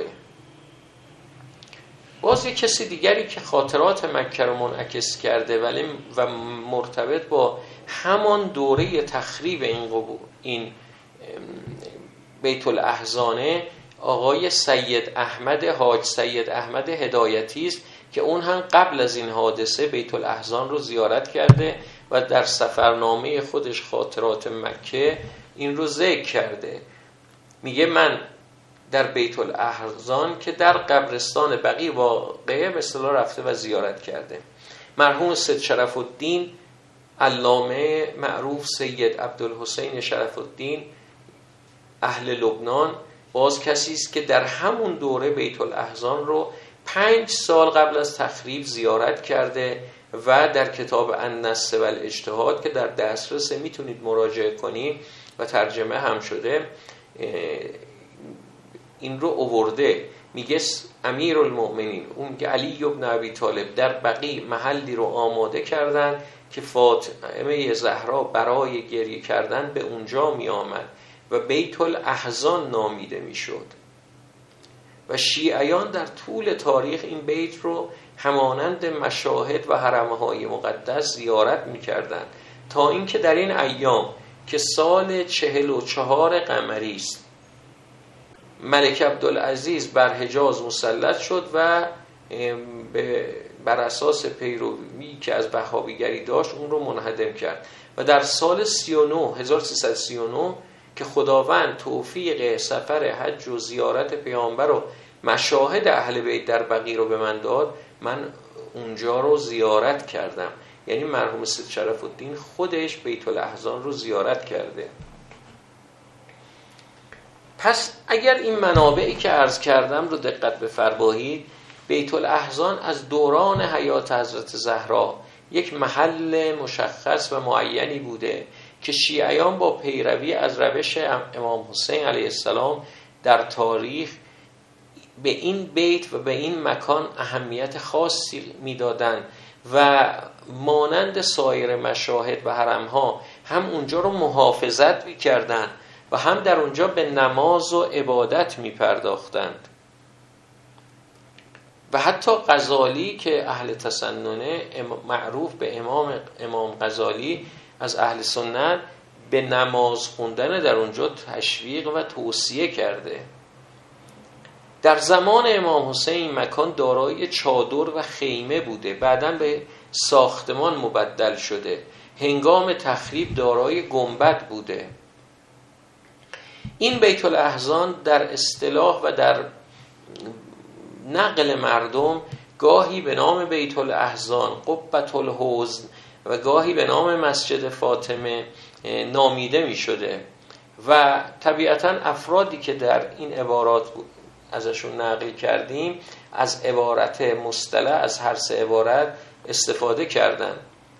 باز یک کسی دیگری که خاطرات مکه رو منعکس کرده ولی و مرتبط با همان دوره تخریب این بیت الاحزانه، آقای سید احمد حاج سید احمد هدایتی است که اون هم قبل از این حادثه بیت الاحزان رو زیارت کرده و در سفرنامه خودش خاطرات مکه این رو ذکر کرده. میگه من در بیت الاحزان که در قبرستان بقیع واقعه به اصطلاح رفته و زیارت کرده. مرحوم سید شرف الدین علامه معروف سید عبدالحسین شرف الدین اهل لبنان باز کسی است که در همون دوره بیت الاحزان رو 5 سال قبل از تخریب زیارت کرده و در کتاب النص و الاجتهاد که در دسترس میتونید مراجعه کنید و ترجمه هم شده این رو آورده. میگه امیرالمؤمنین اون میگه علی ابن ابی طالب در بقیع محلی رو آماده کردن که فاطمه زهرا برای گریه کردن به اونجا می آمد و بیت الاحزان نامیده می شد و شیعیان در طول تاریخ این بیت رو همانند مشاهد و حرمهای مقدس زیارت می کردن تا اینکه در این ایام که سال 44 قمری است ملک عبدالعزیز بر حجاز مسلط شد و بر اساس پیروی که از وهابیگری داشت اون رو منهدم کرد و در سال 1339 که خداوند توفیق سفر حج و زیارت پیامبر و مشاهد اهل بیت در بقیع رو به من داد، من اونجا رو زیارت کردم. یعنی مرحوم سید شرف الدین خودش بیت الاحزان رو زیارت کرده. پس اگر این منابعی که عرض کردم رو دقت بفرمایید، بیت الاحزان از دوران حیات حضرت زهرا یک محل مشخص و معینی بوده که شیعیان با پیروی از روش امام حسین علیه السلام در تاریخ به این بیت و به این مکان اهمیت خاصی میدادن و مانند سایر مشاهد و حرمها هم اونجا رو محافظت میکردن و هم در اونجا به نماز و عبادت میپرداختند. و حتی غزالی که اهل تسننه، معروف به امام غزالی از اهل سنت، به نماز خوندن در اونجا تشویق و توصیه کرده. در زمان امام حسین مکان دارای چادر و خیمه بوده، بعداً به ساختمان مبدل شده. هنگام تخریب دارای گنبد بوده. این بیت الاحزان در اصطلاح و در نقل مردم گاهی به نام بیت الاحزان، قبة الحزن و گاهی به نام مسجد فاطمه نامیده می شده و طبیعتاً افرادی که در این عبارات ازشون نقل کردیم از عبارت مصطلح، از هر سه عبارت استفاده کردن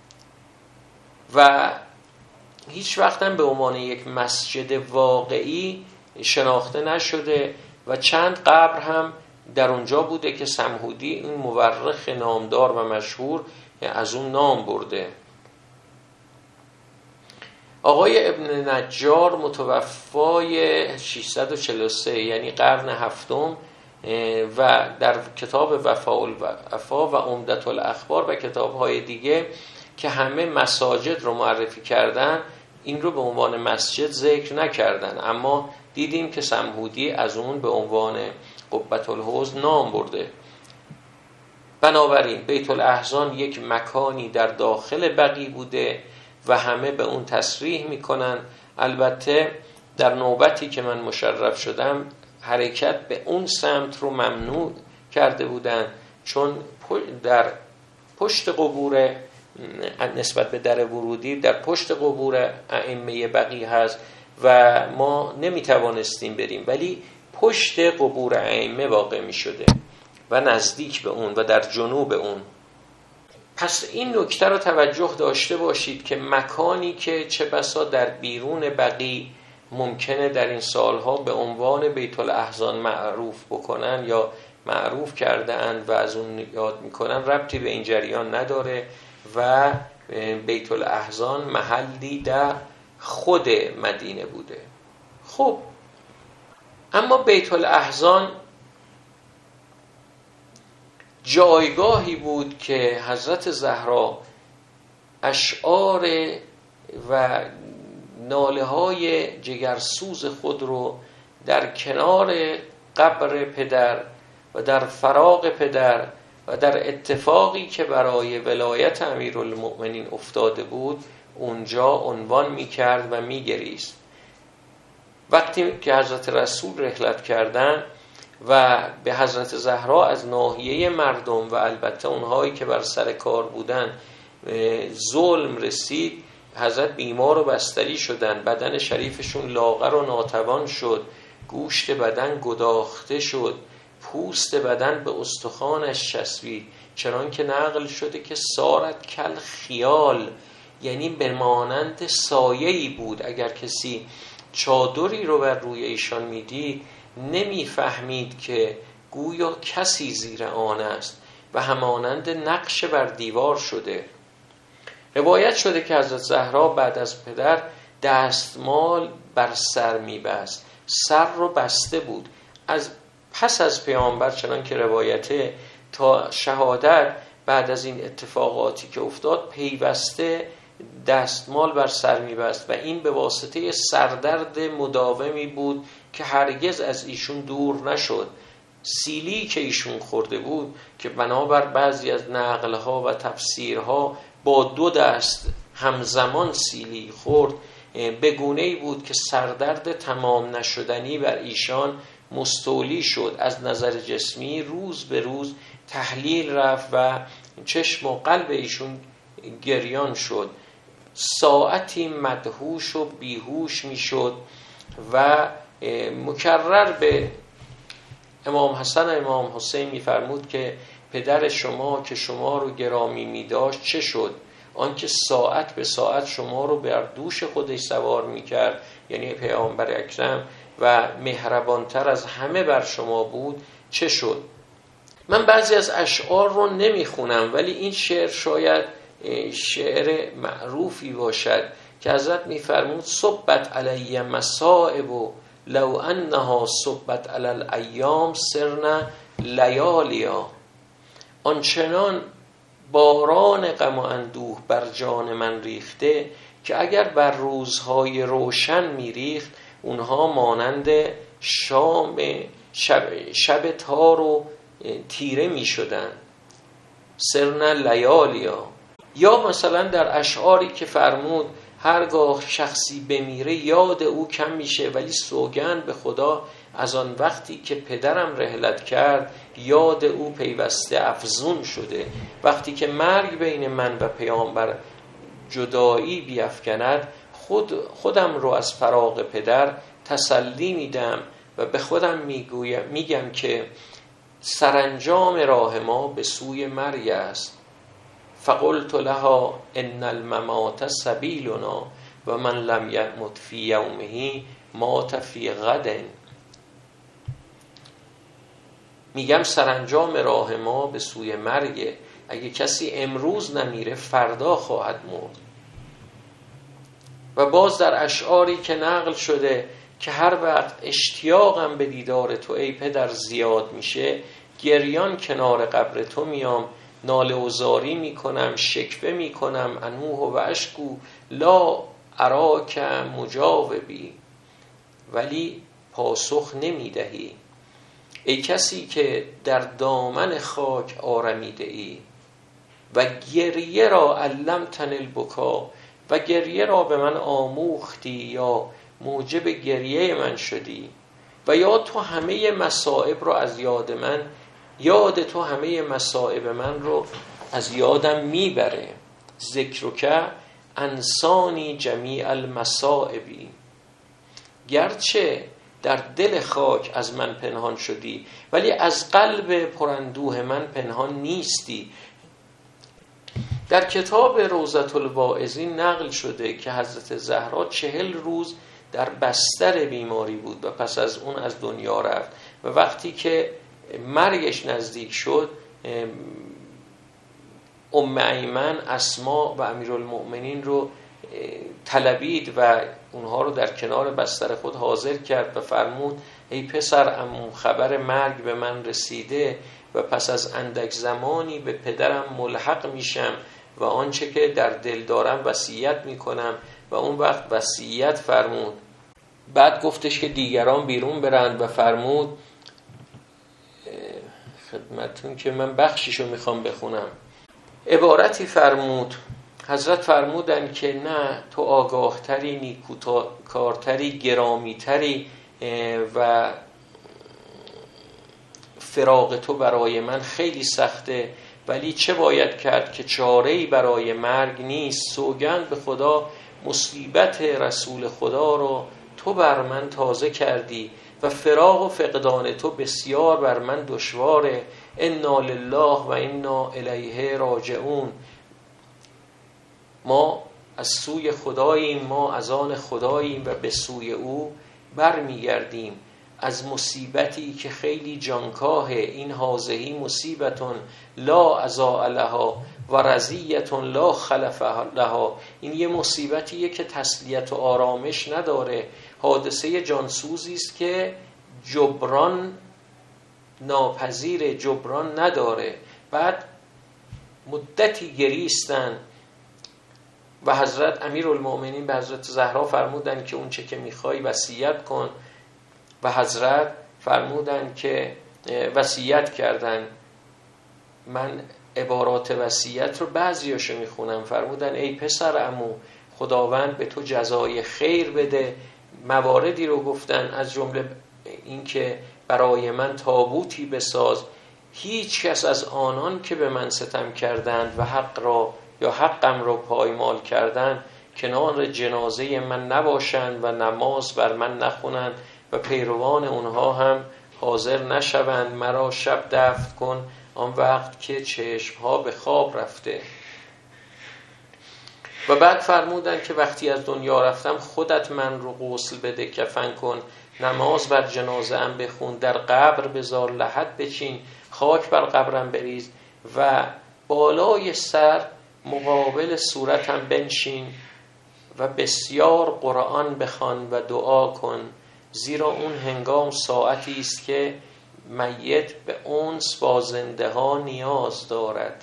و هیچ وقت هم به عنوان یک مسجد واقعی شناخته نشده و چند قبر هم در اونجا بوده که سمهودی، این مورخ نامدار و مشهور، از اون نام برده. آقای ابن نجار متوفای 643 یعنی قرن هفتم و در کتاب وفاء الوفا و عمدة الاخبار و کتاب‌های دیگه که همه مساجد رو معرفی کردن این رو به عنوان مسجد ذکر نکردن، اما دیدیم که سمهودی از اون به عنوان قبة الحزن نام برده. بنابراین بیت الاحزان یک مکانی در داخل بقیع بوده و همه به اون تصریح میکنن. البته در نوبتی که من مشرف شدم حرکت به اون سمت رو ممنوع کرده بودن، چون در پشت قبور، نسبت به در ورودی، در پشت قبور ائمه بقیع هست و ما نمیتوانستیم بریم، ولی پشت قبور ائمه واقع میشده و نزدیک به اون و در جنوب اون. پس این نکته رو توجه داشته باشید که مکانی که چه بسا در بیرون بقیع ممکنه در این سالها به عنوان بیت الاحزان معروف بکنن یا معروف کرده اند و از اون یاد میکنن، ربطی به این جریان نداره و بیت الاحزان محلی در خود مدینه بوده. خب اما بیت الاحزان جایگاهی بود که حضرت زهرا اشعار و ناله‌های جگرسوز خود رو در کنار قبر پدر و در فراق پدر و در اتفاقی که برای ولایت امیرالمؤمنین افتاده بود اونجا عنوان می‌کرد و می‌گریست. وقتی که حضرت رسول رحلت کردن و به حضرت زهرا از ناحیه مردم و البته اونهایی که بر سر کار بودن ظلم رسید، حضرت بیمار و بستری شدن، بدن شریفشون لاغر و ناتوان شد، گوشت بدن گداخته شد، پوست بدن به استخوانش چسبید، چنان که نقل شده که سارت کل خیال، یعنی به مانند سایه‌ای بود. اگر کسی چادری رو بر روی ایشان میدید نمیفهمید که گویا کسی زیر آن است و همانند نقش بر دیوار شده. روایت شده که حضرت زهرا بعد از پدر دستمال بر سر میبست، سر رو بسته بود. پس از پیامبر چنان که روایته تا شهادت بعد از این اتفاقاتی که افتاد پیوسته دستمال بر سر میبست و این به واسطه سردرد مداومی بود که هرگز از ایشون دور نشد. سیلی که ایشون خورده بود که بنابر بعضی از نقلها و تفسیرها با 2 دست همزمان سیلی خورد، به گونه‌ای بود که سردرد تمام نشدنی بر ایشان مستولی شد. از نظر جسمی روز به روز تحلیل رفت و چشم و قلب ایشون گریان شد. ساعتی مدهوش و بیهوش می شد و مکرر به امام حسن و امام حسین می فرمود که پدر شما که شما رو گرامی می داشت چه شد؟ آنکه ساعت به ساعت شما رو بر دوش خودش سوار می کرد، یعنی پیامبر اکرم، و مهربانتر از همه بر شما بود، چه شد؟ من بعضی از اشعار رو نمیخونم، ولی این شعر شاید شعر معروفی باشد که حضرت میفرمود صبت علی مصائب لو انها صبت علی الایام سرنا لیالیا. آنچنان باران غم و اندوه بر جان من ریخته که اگر بر روزهای روشن میریخت اونها مانند شب تار و تیره میشدن. سرنا لیالیا. یا مثلا در اشعاری که فرمود هرگاه شخصی بمیره یاد او کم میشه، ولی سوگند به خدا از آن وقتی که پدرم رحلت کرد یاد او پیوسته افزون شده. وقتی که مرگ بین من و پیامبر جدایی بیفکند خودم رو از فراق پدر تسلی میدم و به خودم میگم که سرانجام راه ما به سوی مرگ است. فقلت لها ان الممات سبیلنا و من لم یمت فی یومه مات فی غد. میگم سرانجام راه ما به سوی مرگ، اگه کسی امروز نمیره فردا خواهد مرد. و باز در اشعاری که نقل شده که هر وقت اشتیاقم به دیدار تو ای پدر زیاد میشه، گریان کنار قبر تو میام، ناله و زاری میکنم، شکوه میکنم، انوح و اشکو لا اراک مجاوبی، ولی پاسخ نمیدهی. ای کسی که در دامن خاک آرمیده ای و گریه را علمتن البکا، و گریه را به من آموختی یا موجب گریه من شدی، و یا تو همه مصائب رو از یاد تو همه مصائب من رو از یادم میبره. ذکرک انسانی جمیع المصائبی. گرچه در دل خاک از من پنهان شدی، ولی از قلب پراندوه من پنهان نیستی. در کتاب روضة الواعظین نقل شده که حضرت زهرا 40 روز در بستر بیماری بود و پس از اون از دنیا رفت و وقتی که مرگش نزدیک شد ام ایمن، اسما و امیرالمؤمنین رو طلبید و اونها رو در کنار بستر خود حاضر کرد و فرمود ای پسر عمو، خبر مرگ به من رسیده و پس از اندک زمانی به پدرم ملحق میشم و آنچه که در دل دارم وصیت میکنم. و اون وقت وصیت فرمود. بعد گفتش که دیگران بیرون برند و فرمود خدمتون که من بخشیشو میخوام بخونم. عبارتی فرمود، حضرت فرمودن که نه، تو آگاهتری، نیکوکارتری، گرامیتری و فراق تو برای من خیلی سخته، ولی چه باید کرد که چاره‌ای برای مرگ نیست. سوگند به خدا مصیبت رسول خدا رو تو بر من تازه کردی و فراق و فقدان تو بسیار بر من دشواره. انا لله و انا الیه راجعون. ما از سوی خداییم، ما از آن خداییم و به سوی او برمیگردیم. از مصیبتی که خیلی جانکاهه، این هازهی مصیبتون لا عزاء لها و رضیتون لا خلف لها. این یه مصیبتیه که تسلیت و آرامش نداره، حادثه جانسوزی است که جبران ناپذیر، جبران نداره. بعد مدتی گریستن و حضرت امیرالمؤمنین به حضرت زهرا فرمودن که اون چه که میخوای وصیت کن و حضرت فرمودن که وصیت کردن. من عبارات وصیت رو بعضیاشو میخونم. فرمودن ای پسر عمو، خداوند به تو جزای خیر بده. مواردی رو گفتن، از جمله این که برای من تابوتی بساز، هیچ کس از آنان که به من ستم کردند و حقم را پایمال کردند کنار جنازه من نباشند و نماز بر من نخونند و پیروان اونها هم حاضر نشوند. مرا شب دفن کن آن وقت که چشمها به خواب رفته. و بعد فرمودن که وقتی از دنیا رفتم خودت من رو غسل بده، کفن کن نماز بر جنازه ام بخون، در قبر بذار لحد بچین، خاک بر قبرم بریز و بالای سر مقابل صورتم بنشین و بسیار قرآن بخوان و دعا کن، زیرا اون هنگام ساعتی است که میت به انس با زنده ها نیاز دارد.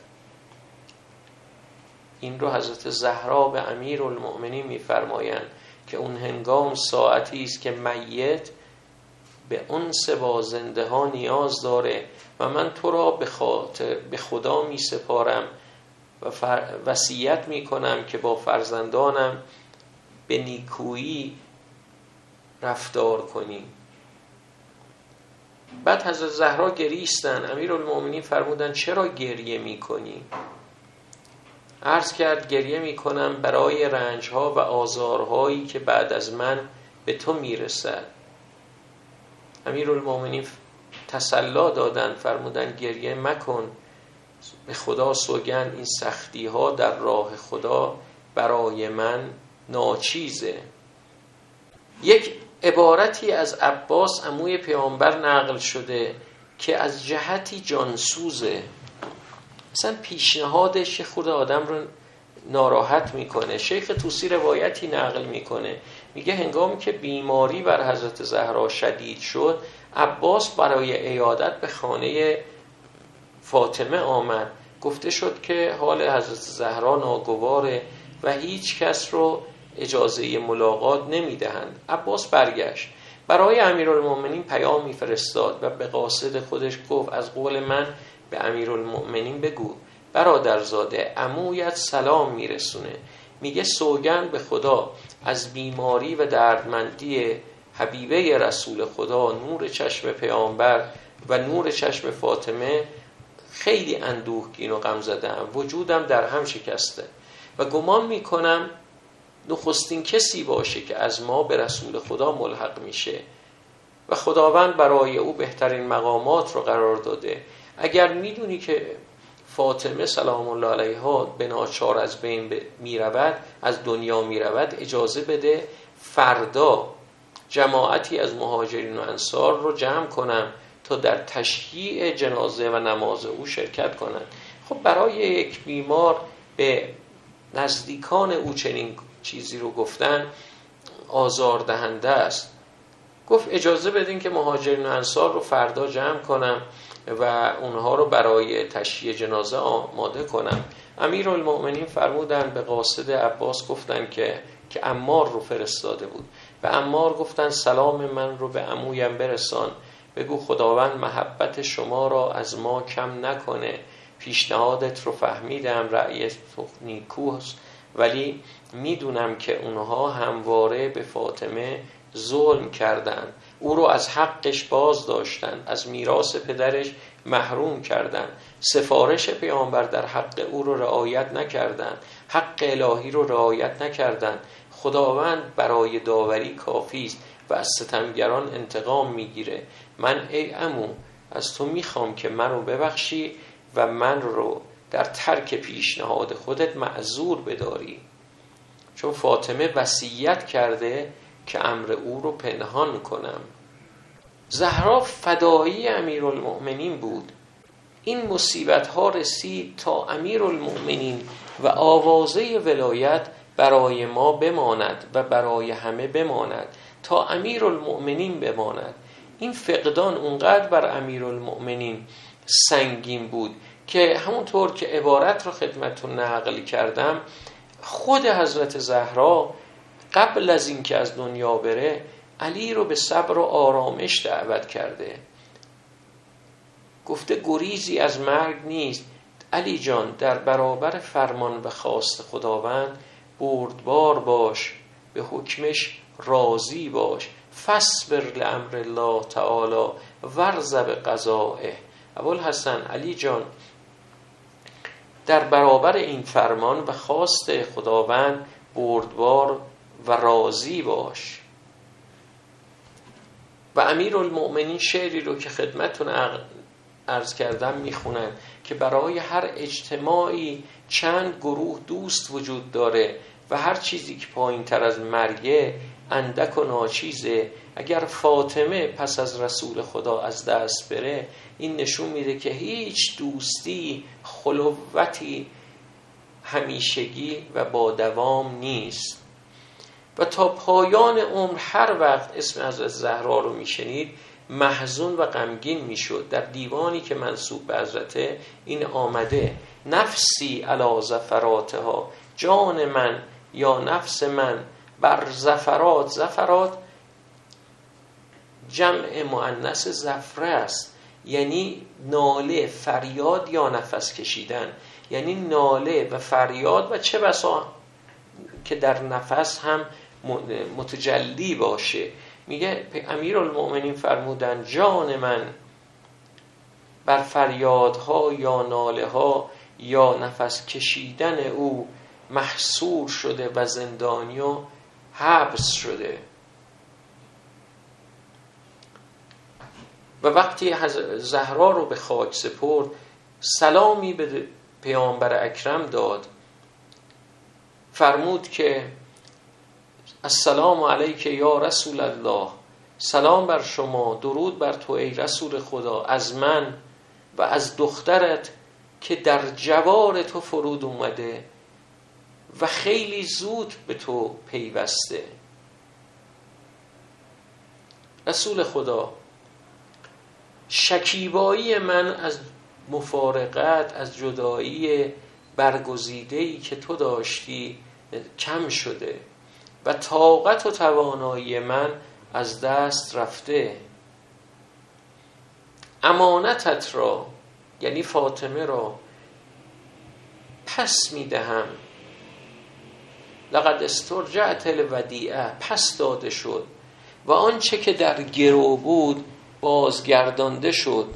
این رو حضرت زهرا به امیرالمؤمنین می‌فرمایند که اون هنگام ساعتی است که میت به انس با زنده ها نیاز داره و من تو را به خدا می سپارم و وصیت می کنم که با فرزندانم به نیکویی رفتار کنی. بعد حضرت زهرا گریستن. امیرالمؤمنین فرمودن چرا گریه می کنی؟ عرض کرد گریه می کنم برای رنجها و آزارهایی که بعد از من به تو می رسد. امیرالمؤمنین تسلی دادن، فرمودن گریه مکن، به خدا سوگند این سختی ها در راه خدا برای من ناچیزه. یک عبارتی از عباس عموی پیامبر نقل شده که از جهتی جانسوزه، مثلا پیشنهادش خود آدم رو ناراحت میکنه. شیخ طوسی روایتی نقل میکنه، میگه هنگامی که بیماری بر حضرت زهرا شدید شد، عباس برای عیادت به خانه فاطمه آمد. گفته شد که حال حضرت زهرا ناگواره و هیچ کس رو اجازه ملاقات نمیدهند. عباس برگشت، برای امیرالمؤمنین پیام میفرستاد و به قاصد خودش گفت از قول من به امیرالمؤمنین بگو برادرزاده عمویت سلام میرسونه، میگه سوگند به خدا از بیماری و دردمندی حبیبه رسول خدا، نور چشم پیامبر و نور چشم فاطمه خیلی اندوهگین و غم زده‌ام، وجودم در هم شکسته و گمان میکنم نخستین کسی باشه که از ما به رسول خدا ملحق میشه و خداوند برای او بهترین مقامات رو قرار داده. اگر میدونی که فاطمه سلام الله علیها به ناچار از بین میرود، از دنیا میرود، اجازه بده فردا جماعتی از مهاجرین و انصار رو جمع کنم تا در تشییع جنازه و نماز او شرکت کنند. خب برای یک بیمار به نزدیکان او چنین چیزی رو گفتن آزاردهنده است. گفت اجازه بدین که مهاجرین و انصار رو فردا جمع کنم و اونها رو برای تشییع جنازه آماده کنم. امیرالمؤمنین فرمودن به قاصد عباس گفتن که عمار رو فرستاده بود. به عمار گفتن سلام من رو به عمویم برسان، بگو خداوند محبت شما را از ما کم نکنه، پیشنهادت رو فهمیدم، رأی نیکوست، ولی میدونم که اونها همواره به فاطمه ظلم کردن، او رو از حقش باز داشتن، از میراث پدرش محروم کردن، سفارش پیامبر در حق او رو رعایت نکردن، حق الهی رو رعایت نکردن. خداوند برای داوری کافی است و از ستمگران انتقام میگیره. من ای عمو از تو میخوام که من رو ببخشی و من رو در ترک پیشنهاد خودت معذور بداری، چون فاطمه وصیت کرده که امر او رو پنهان کنم. زهرا فدایی امیرالمؤمنین بود. این مصیبت ها رسید تا امیرالمؤمنین و آوازه ولایت برای ما بماند و برای همه بماند، تا امیرالمؤمنین بماند. این فقدان اونقدر بر امیرالمؤمنین سنگین بود که همونطور که عبارت رو خدمتتون نقل کردم، خود حضرت زهرا قبل از این که از دنیا بره علی رو به صبر و آرامش دعوت کرده. گفته گریزی از مرگ نیست علی جان، در برابر فرمان و خواست خداوند بردبار باش، به حکمش راضی باش، فاصبر لامر الله تعالی وارض بقضائه. ابوالحسن علی جان در برابر این فرمان و خواست خداوند بردبار و راضی باش. و امیرالمؤمنین شعری رو که خدمتتون عرض کردم میخونن که برای هر اجتماعی چند گروه دوست وجود داره و هر چیزی که پایین تر از مرگه اندک و ناچیزه. اگر فاطمه پس از رسول خدا از دست بره، این نشون میده که هیچ دوستی، خلوتی همیشگی و با دوام نیست. و تا پایان عمر هر وقت اسم حضرت زهرا رو میشنید محزون و غمگین میشد. در دیوانی که منسوب به حضرت این آمده: نفسی علی زفراتها، جان من یا نفس من بر زفرات. زفرات جمع مؤنث زفره است، یعنی ناله، فریاد یا نفس کشیدن، یعنی ناله و فریاد و چه بسا که در نفس هم متجلی باشه. میگه امیرالمؤمنین فرمودن جان من بر فریادها یا ناله ها یا نفس کشیدن او محصور شده و زندانی و حبس شده. و وقتی زهرا رو به خاک سپرد، سلامی به پیامبر اکرم داد، فرمود که السلام علیک یا رسول الله، سلام بر شما، درود بر تو ای رسول خدا، از من و از دخترت که در جوار تو فرود اومده و خیلی زود به تو پیوسته. رسول خدا، شکیبایی من از مفارقت، از جدایی برگزیده‌ای که تو داشتی کم شده و طاقت و توانایی من از دست رفته. امانتت را، یعنی فاطمه را، پس میدهم. لقد استرجعت الودیعه، پس داده شد و آنچه که در گرو بود بازگردانده شد.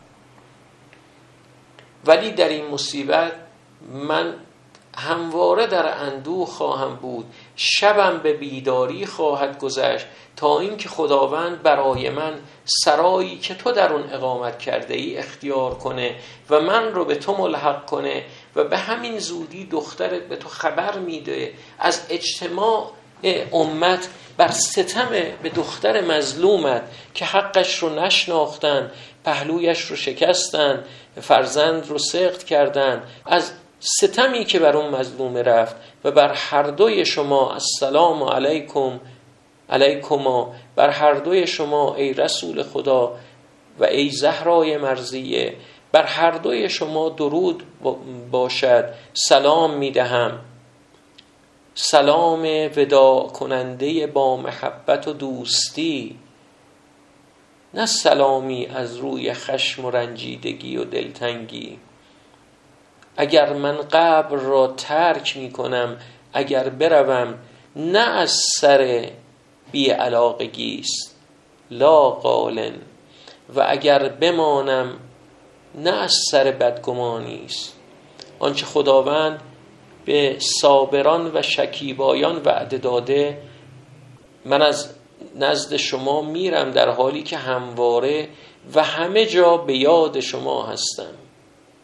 ولی در این مصیبت من همواره در اندوه خواهم بود، شبم به بیداری خواهد گذشت تا اینکه خداوند برای من سرایی که تو در اون اقامت کرده ای اختیار کنه و من رو به تو ملحق کنه و به همین زودی دخترت به تو خبر میده از اجتماع امت بر ستم به دختر مظلومت که حقش رو نشناختن، پهلویش رو شکستن، فرزند رو سقط کردن، از ستمی که بر اون مظلومه رفت. و بر هر دوی شما السلام علیکم علیکما، بر هر دوی شما ای رسول خدا و ای زهرای مرضیه، بر هر دوی شما درود باشد، سلام میدهم. سلام وداع کننده با محبت و دوستی، نه سلامی از روی خشم و رنجیدگی و دلتنگی. اگر من قبر را ترک می کنم، اگر بروم، نه از سر بی علاقگی است لا قالن، و اگر بمانم نه از سر بدگمانی است. آنچه خداوند به صابران و شکیبایان وعده داده، من از نزد شما میرم در حالی که همواره و همه جا به یاد شما هستم.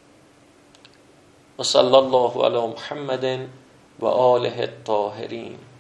و صلی الله علی محمد و آله الطاهرین.